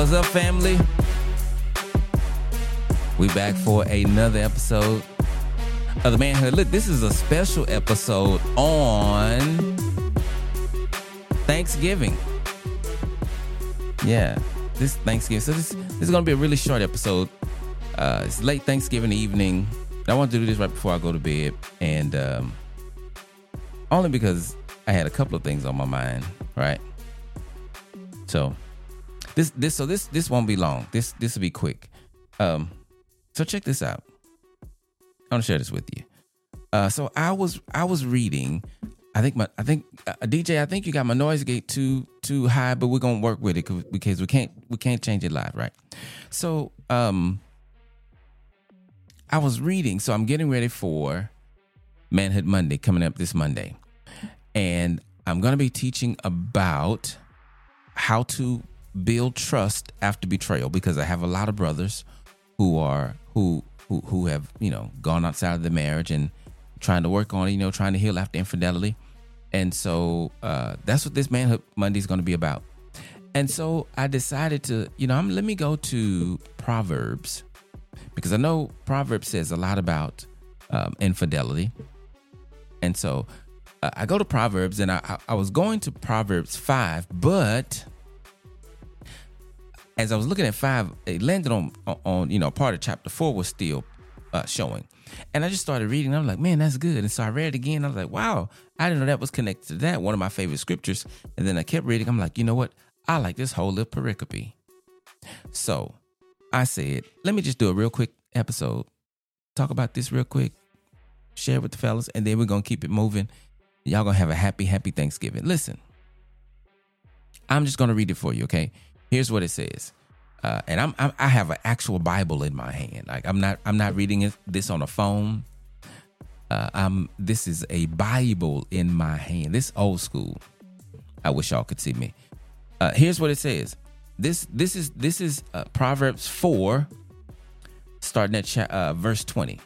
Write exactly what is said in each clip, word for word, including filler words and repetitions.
What's up, family? We back for another episode of The Manhood. Look, this is a special episode on Thanksgiving. Yeah, this Thanksgiving. So this, this is going to be a really short episode. Uh, it's late Thanksgiving evening. I want to do this right before I go to bed. And um, only because I had a couple of things on my mind, right? So this this so this this won't be long. This this will be quick. Um, so check this out. I want to share this with you. Uh, so I was I was reading. I think my I think uh, D J. I think you got my noise gate too too high, but we're gonna work with it because we can't we can't change it live, right? So um, I was reading. So I'm getting ready for Manhood Monday coming up this Monday, and I'm gonna be teaching about how to build trust after betrayal, because I have a lot of brothers who are who who who have, you know, gone outside of the marriage and trying to work on it, you know, trying to heal after infidelity. And so uh, that's what this Manhood Monday is going to be about. And so I decided to, you know, I'm, let me go to Proverbs, because I know Proverbs says a lot about um, infidelity. And so uh, I go to Proverbs, and I, I, I was going to Proverbs five, but as I was looking at five, it landed on, on you know, part of chapter four was still uh, showing. And I just started reading. I'm like, man, that's good. And so I read it again. I was like, wow, I didn't know that was connected to that. One of my favorite scriptures. And then I kept reading. I'm like, you know what? I like this whole little pericope. So I said, let me just do a real quick episode. Talk about this real quick. Share it with the fellas. And then we're going to keep it moving. Y'all going to have a happy, happy Thanksgiving. Listen, I'm just going to read it for you, okay? Here's what it says, uh, and I'm, I'm I have an actual Bible in my hand. Like I'm not I'm not reading it, this on a phone. Uh, I'm this is a Bible in my hand. This old school. I wish y'all could see me. Uh, here's what it says. This this is this is uh, Proverbs four, starting at cha- uh, verse twenty.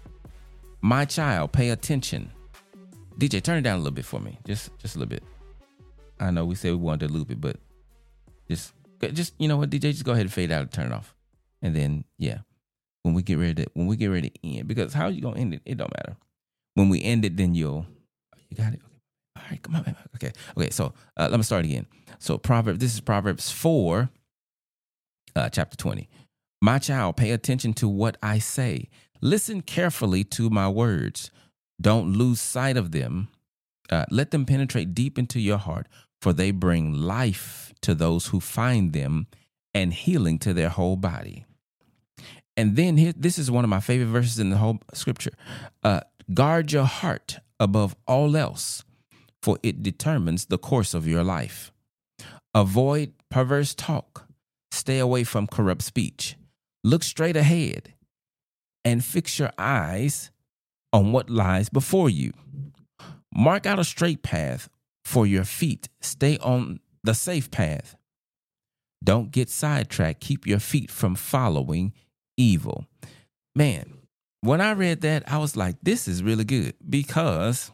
My child, pay attention. D J, turn it down a little bit for me, just just a little bit. I know we said we wanted to loop it, but just. Just, you know what, D J, just go ahead and fade out and turn it off. And then, yeah, when we get ready to, when we get ready to end, because how you going to end it, it don't matter. When we end it, then you'll, you got it? Okay. All right, come on, man. Okay, okay, so uh, let me start again. So Proverbs, this is Proverbs four, uh, chapter twenty. My child, pay attention to what I say. Listen carefully to my words. Don't lose sight of them. Uh, let them penetrate deep into your heart, for they bring life to those who find them and healing to their whole body. And then here, this is one of my favorite verses in the whole scripture. Uh, guard your heart above all else, for it determines the course of your life. Avoid perverse talk. Stay away from corrupt speech. Look straight ahead and fix your eyes on what lies before you. Mark out a straight path for your feet. Stay on the safe path. Don't get sidetracked. Keep your feet from following evil. Man, when I read that, I was like, this is really good, because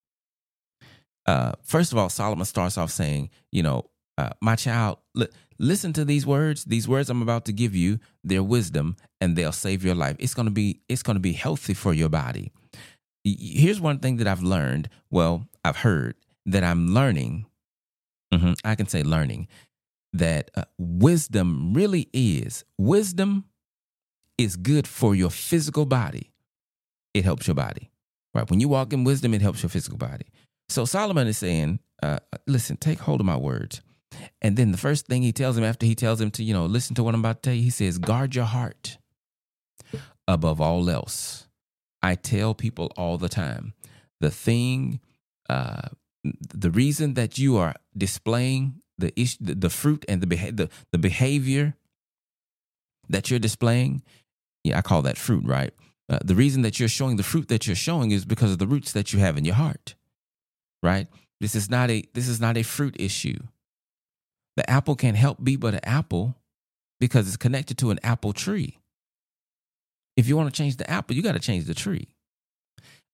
uh, first of all, Solomon starts off saying, you know, uh, my child, li- listen to these words. These words I'm about to give you, they're wisdom, and they'll save your life. It's going to be, it's going to be healthy for your body. Here's one thing that I've learned. Well, I've heard that I'm learning. Mm-hmm, I can say learning that uh, wisdom really is. Wisdom is good for your physical body. It helps your body, right? When you walk in wisdom, it helps your physical body. So Solomon is saying, uh, listen, take hold of my words. And then the first thing he tells him after he tells him to, you know, listen to what I'm about to tell you, he says, guard your heart above all else. I tell people all the time, the thing, uh, the reason that you are displaying the issue, the, the fruit and the, beha- the the behavior that you're displaying, yeah, I call that fruit, right? Uh, the reason that you're showing the fruit that you're showing is because of the roots that you have in your heart, right? This is not a this is not a fruit issue. The apple can't help be but an apple because it's connected to an apple tree. If you want to change the apple, you got to change the tree.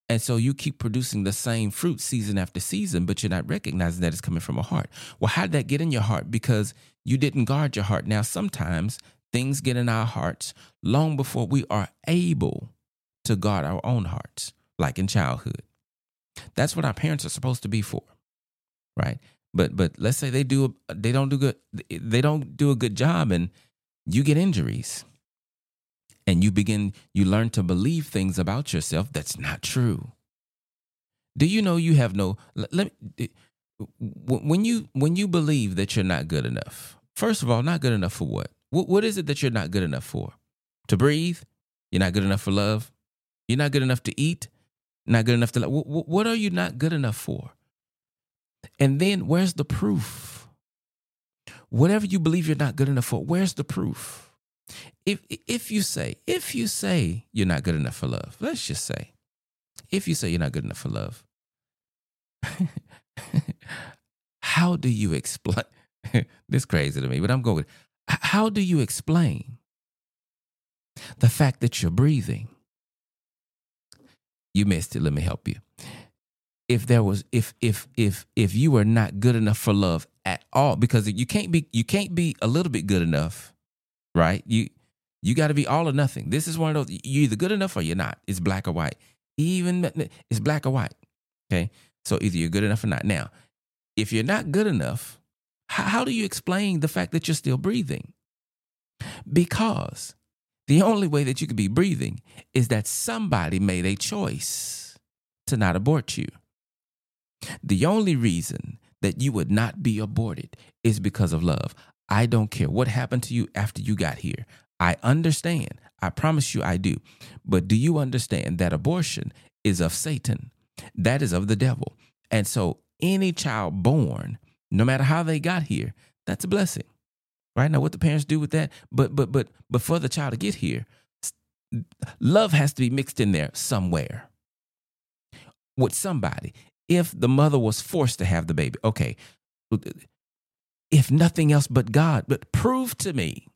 And so you keep producing the same fruit season after season, but you're not recognizing that it's coming from a heart. Well, how did that get in your heart? Because you didn't guard your heart. Now, sometimes things get in our hearts long before we are able to guard our own hearts, like in childhood. That's what our parents are supposed to be for, right? But but let's say they do they don't do good they don't do a good job, and you get injuries. And you begin, you learn to believe things about yourself that's not true. Do you know you have no, let, let me, when you, when you believe that you're not good enough, first of all, not good enough for what? What, what is it that you're not good enough for? To breathe? You're not good enough for love? You're not good enough to eat? Not good enough to, what, what are you not good enough for? And then where's the proof? Whatever you believe you're not good enough for, where's the proof? If if you say, if you say you're not good enough for love, let's just say, if you say you're not good enough for love, how do you explain? This is crazy to me, but I'm going with, how do you explain the fact that you're breathing? You missed it. Let me help you. If there was, if if if if you were not good enough for love at all, because you can't be, you can't be a little bit good enough. Right? You you got to be all or nothing. This is one of those, you're either good enough or you're not. It's black or white. Even it's black or white. Okay? So either you're good enough or not. Now, if you're not good enough, how, how do you explain the fact that you're still breathing? Because the only way that you could be breathing is that somebody made a choice to not abort you. The only reason that you would not be aborted is because of love. I don't care what happened to you after you got here. I understand. I promise you I do. But do you understand that abortion is of Satan? That is of the devil. And so any child born, no matter how they got here, that's a blessing. Right? Now, what the parents do with that, but but but but for the child to get here, love has to be mixed in there somewhere with somebody. If the mother was forced to have the baby, okay, if nothing else but God, but prove to me,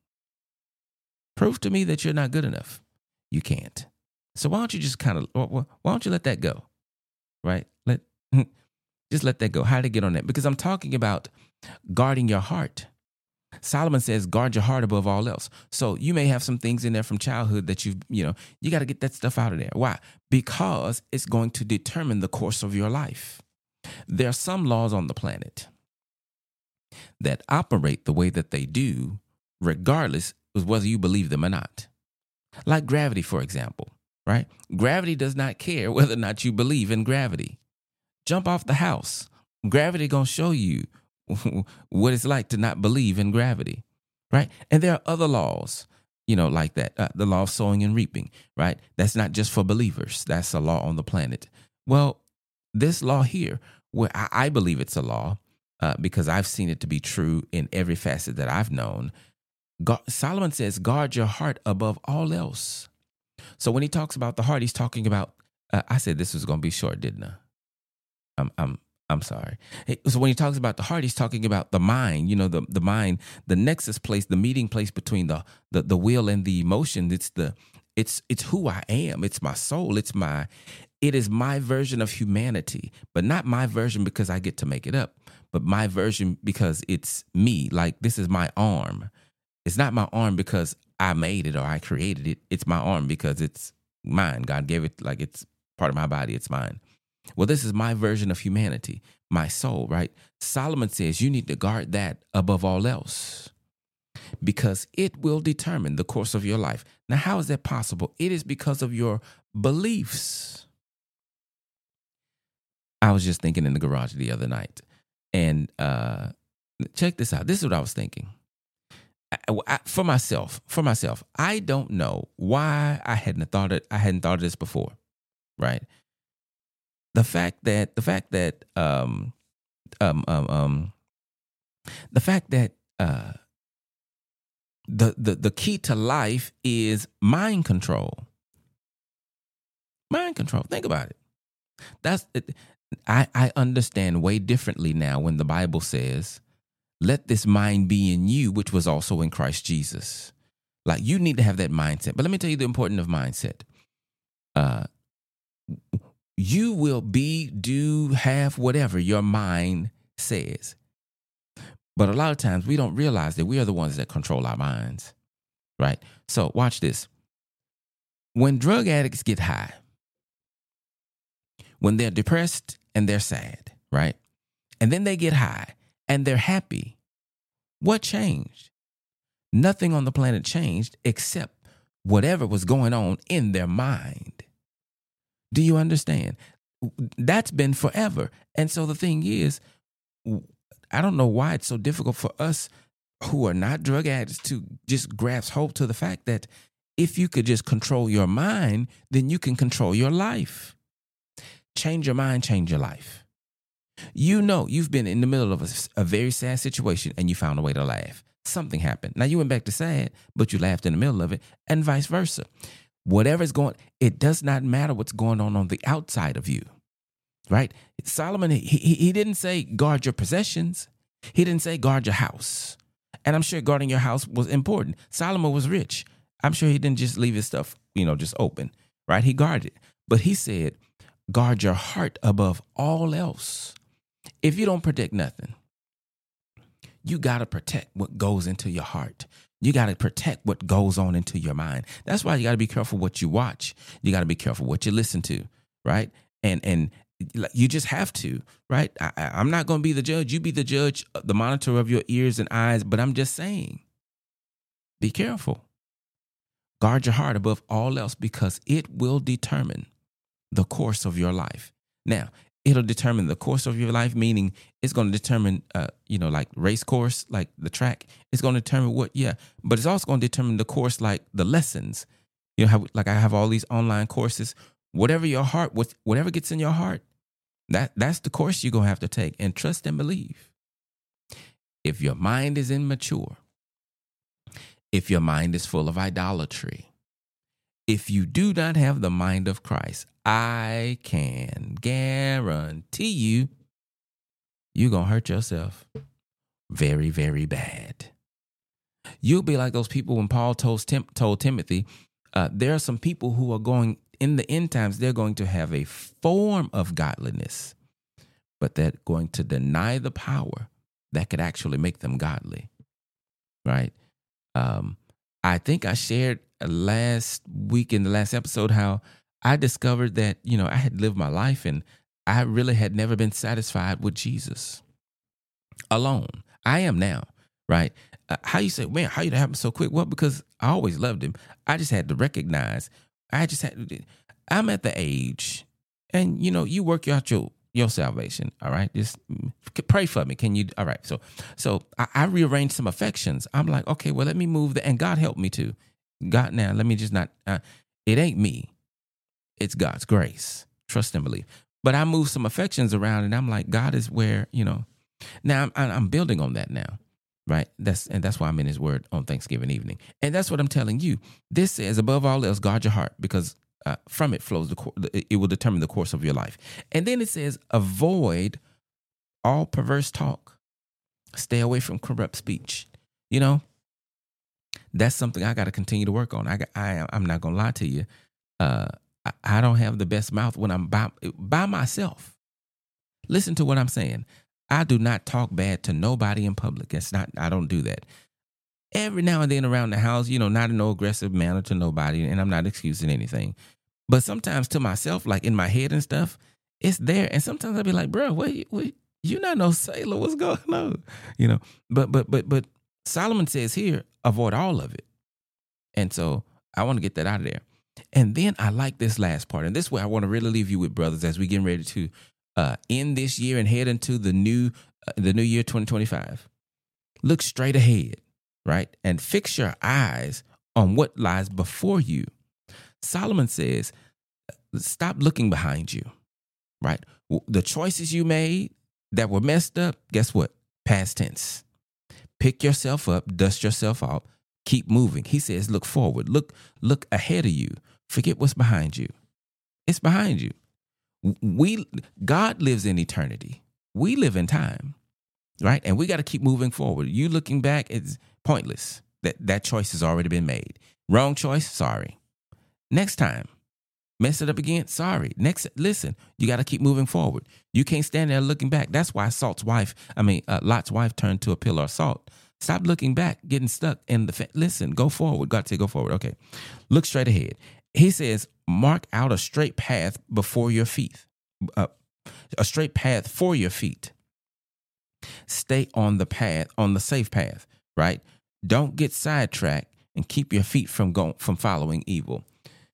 prove to me that you're not good enough. You can't. So why don't you just kind of, why don't you let that go? Right? Let just let that go. How to get on that? Because I'm talking about guarding your heart. Solomon says, guard your heart above all else. So you may have some things in there from childhood that you've, you know, you got to get that stuff out of there. Why? Because it's going to determine the course of your life. There are some laws on the planet that operate the way that they do, regardless of whether you believe them or not. Like gravity, for example, right? Gravity does not care whether or not you believe in gravity. Jump off the house. Gravity gonna show you what it's like to not believe in gravity, right? And there are other laws, you know, like that. Uh, the law of sowing and reaping, right? That's not just for believers. That's a law on the planet. Well, this law here, where I, I believe it's a law, Uh, because I've seen it to be true in every facet that I've known. God, Solomon says, guard your heart above all else. So when he talks about the heart, he's talking about, uh, I said this was going to be short, didn't I? I'm, I'm, I'm sorry. So when he talks about the heart, he's talking about the mind, you know, the, the mind, the nexus place, the meeting place between the, the, the will and the emotion. It's the, it's, it's who I am. It's my soul. It's my, it is my version of humanity, but not my version because I get to make it up. But my version because it's me. Like, this is my arm. It's not my arm because I made it or I created it. It's my arm because it's mine. God gave it, like, it's part of my body. It's mine. Well, this is my version of humanity, my soul, right? Solomon says you need to guard that above all else because it will determine the course of your life. Now, how is that possible? It is because of your beliefs. I was just thinking in the garage the other night. And uh, check this out. This is what I was thinking. I, I, for myself, for myself, I don't know why I hadn't thought it. I hadn't thought of this before, right? The fact that the fact that um um um, um the fact that uh the the the key to life is mind control. Mind control. Think about it. That's it. I, I understand way differently now when the Bible says, let this mind be in you, which was also in Christ Jesus. Like, you need to have that mindset. But let me tell you the importance of mindset. Uh, you will be, do, have whatever your mind says. But a lot of times we don't realize that we are the ones that control our minds, right? So watch this. When drug addicts get high, when they're depressed and they're sad, right? And then they get high and they're happy, what changed? Nothing on the planet changed except whatever was going on in their mind. Do you understand? That's been forever. And so the thing is, I don't know why it's so difficult for us who are not drug addicts to just grasp hold to the fact that if you could just control your mind, then you can control your life. Change your mind, change your life. You know, you've been in the middle of a, a very sad situation and you found a way to laugh. Something happened. Now you went back to sad, but you laughed in the middle of it, and vice versa. Whatever's going, it does not matter what's going on on the outside of you, right? Solomon, he, he, he didn't say guard your possessions. He didn't say guard your house. And I'm sure guarding your house was important. Solomon was rich. I'm sure he didn't just leave his stuff, you know, just open, right? He guarded it. But he said, guard your heart above all else. If you don't protect nothing, you got to protect what goes into your heart. You got to protect what goes on into your mind. That's why you got to be careful what you watch. You got to be careful what you listen to, right? And and you just have to, right? I, I'm not going to be the judge. You be the judge, the monitor of your ears and eyes. But I'm just saying, be careful. Guard your heart above all else because it will determine the course of your life. Now, it'll determine the course of your life, meaning it's going to determine, uh, you know, like race course, like the track. It's going to determine what, yeah, but it's also going to determine the course, like the lessons. You know, how, like I have all these online courses. Whatever your heart, whatever gets in your heart, that that's the course you're going to have to take. And trust and believe. If your mind is immature, if your mind is full of idolatry, if you do not have the mind of Christ, I can guarantee you, you're going to hurt yourself very, very bad. You'll be like those people when Paul told, Tim, told Timothy, uh, there are some people who are going, in the end times, they're going to have a form of godliness, but they're going to deny the power that could actually make them godly, right? Um, I think I shared last week in the last episode how I discovered that, you know, I had lived my life and I really had never been satisfied with Jesus alone. I am now, right? Uh, how you say, man, how you that happen so quick? Well, because I always loved him. I just had to recognize, I just had to, I'm at the age, and, you know, you work out your, your salvation, all right? Just pray for me. Can you, all right. So, so I, I rearranged some affections. I'm like, okay, well, let me move the, and God helped me too. God, now, let me just not, uh, it ain't me. It's God's grace. Trust and believe. But I moved some affections around and I'm like, God is where, you know, now I'm, I'm building on that now, right? That's, and that's why I'm in his word on Thanksgiving evening. And that's what I'm telling you. This says, above all else, guard your heart, because uh, from it flows, the, it will determine the course of your life. And then it says, avoid all perverse talk. Stay away from corrupt speech. You know, that's something I got to continue to work on. I, I, I'm not going to lie to you. Uh, I, I don't have the best mouth when I'm by, by myself. Listen to what I'm saying. I do not talk bad to nobody in public. It's not, I don't do that. Every now and then around the house, you know, not in no aggressive manner to nobody, and I'm not excusing anything. But sometimes to myself, like in my head and stuff, it's there. And sometimes I'll be like, bro, wait, wait, you're not no sailor. What's going on? You know, but, but, but, but Solomon says here, avoid all of it. And so I want to get that out of there. And then I like this last part. And this is where I want to really leave you with, brothers, as we get ready to uh, end this year and head into the new, uh, the new year twenty twenty-five. Look straight ahead, right? And fix your eyes on what lies before you. Solomon says, stop looking behind you, right? The choices you made that were messed up, guess what? Past tense. Pick yourself up, dust yourself off, keep moving. He says, look forward, look, look ahead of you. Forget what's behind you. It's behind you. We, God lives in eternity. We live in time, right? And we got to keep moving forward. You looking back, it's pointless. That, that choice has already been made. Wrong choice, sorry. Next time, Mess it up again. Sorry. Next, listen, you got to keep moving forward. You can't stand there looking back. That's why Salt's wife, I mean, uh, Lot's wife turned to a pillar of salt. Stop looking back, getting stuck in the, fa- listen, go forward. God said, go forward. Okay. Look straight ahead. He says, mark out a straight path before your feet, uh, a straight path for your feet. Stay on the path, on the safe path, right? Don't get sidetracked and keep your feet from going, from following evil.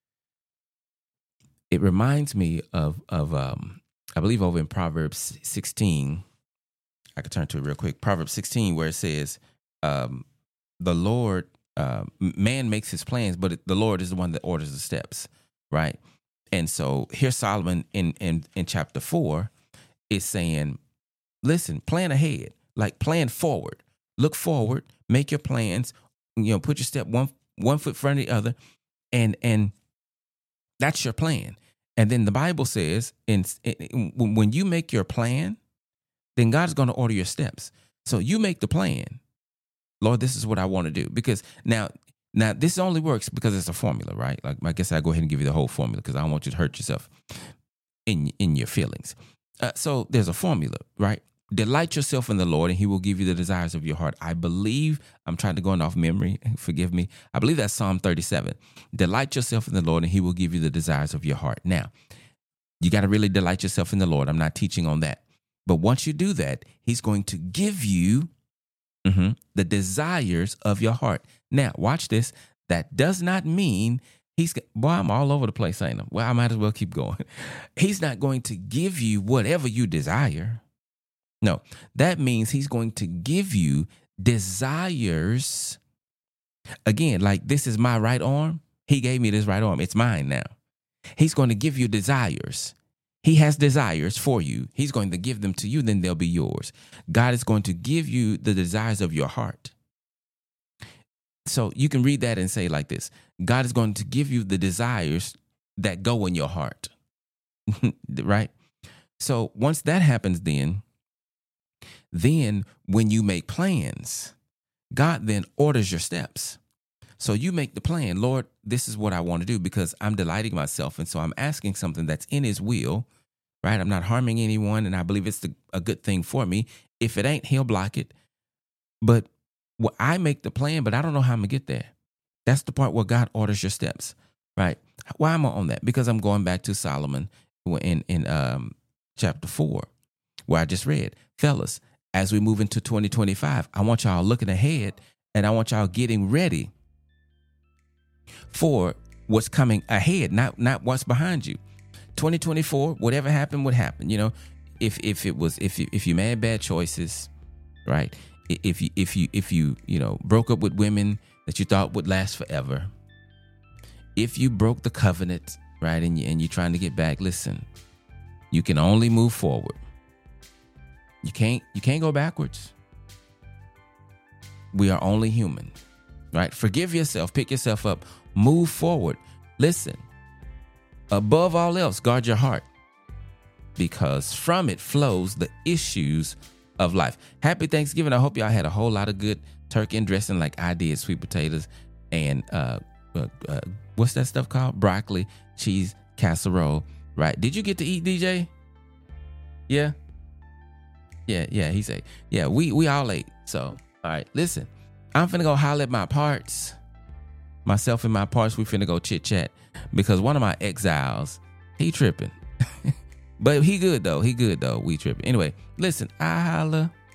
It reminds me of, of um, I believe over in Proverbs sixteen, I could turn to it real quick. Proverbs sixteen, where it says, um, the Lord, uh, man makes his plans, but the Lord is the one that orders the steps, right? And so here Solomon in, in, in chapter four is saying, listen, plan ahead, like plan forward, look forward, make your plans, you know, put your step one, one foot in front of the other. And, and that's your plan. And then the Bible says, in, in, when you make your plan, then God's going to order your steps. So you make the plan. Lord, this is what I want to do. Because now, now this only works because it's a formula, right? Like, I guess I go ahead and give you the whole formula because I don't want you to hurt yourself in, in your feelings. Uh, so there's a formula, right? Delight yourself in the Lord and he will give you the desires of your heart. I believe, I'm trying to go off memory, forgive me. I believe that's Psalm thirty-seven. Delight yourself in the Lord and he will give you the desires of your heart. Now, you got to really delight yourself in the Lord. I'm not teaching on that. But once you do that, he's going to give you mm-hmm, the desires of your heart. Now, watch this. That does not mean he's, boy, I'm all over the place, ain't I? Well, I might as well keep going. He's not going to give you whatever you desire. No, that means he's going to give you desires. Again, like this is my right arm. He gave me this right arm. It's mine now. He's going to give you desires. He has desires for you. He's going to give them to you, then they'll be yours. God is going to give you the desires of your heart. So you can read that and say like this. God is going to give you the desires that go in your heart, right? So once that happens, then, then when you make plans, God then orders your steps. So you make the plan, Lord, this is what I want to do because I'm delighting myself. And so I'm asking something that's in his will, right? I'm not harming anyone. And I believe it's the, a good thing for me. If it ain't, he'll block it. But well, I make the plan, but I don't know how I'm going to get there. That's the part where God orders your steps, right? Why am I on that? Because I'm going back to Solomon in, in um, chapter four, where I just read, fellas, as we move into twenty twenty-five, I want y'all looking ahead and I want y'all getting ready for what's coming ahead, not not what's behind you. twenty twenty-four, whatever happened would happen. You know, if if it was if you if you made bad choices, right? If you if you if you you know broke up with women that you thought would last forever, if you broke the covenant, right, and you and you're trying to get back, listen, you can only move forward. You can't you can't go backwards. We are only human, right? Forgive yourself, pick yourself up, move forward. Listen, above all else, guard your heart because from it flows the issues of life. Happy Thanksgiving. I hope y'all had a whole lot of good turkey and dressing like I did, sweet potatoes and uh, uh, uh what's that stuff called? Broccoli, cheese, casserole, right? Did you get to eat, D J? Yeah. Yeah, yeah, he said, yeah, we we all ate. So, all right, listen, I'm finna go holler at my parts. Myself and my parts, we finna go chit chat because one of my exiles, he tripping. But he good though, he good though, we tripping. Anyway, listen, I holla.